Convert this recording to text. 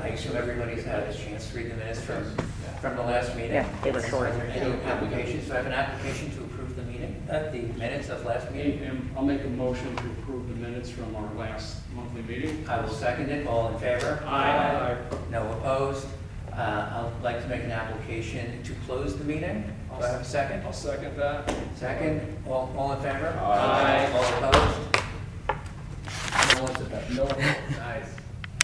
assume everybody's had a chance to read the minutes from the last meeting. Yeah, they were short. Are there any applications? Do I have an application to approve the meeting, the minutes of last meeting? And I'll make a motion to approve the minutes from our last monthly meeting. I will second it. All in favor? Aye. No opposed. I'd like to make an application to close the meeting. Do I have a second? I'll second that. Second. All in favor? Aye. All opposed? No one's opposed. No. Nice.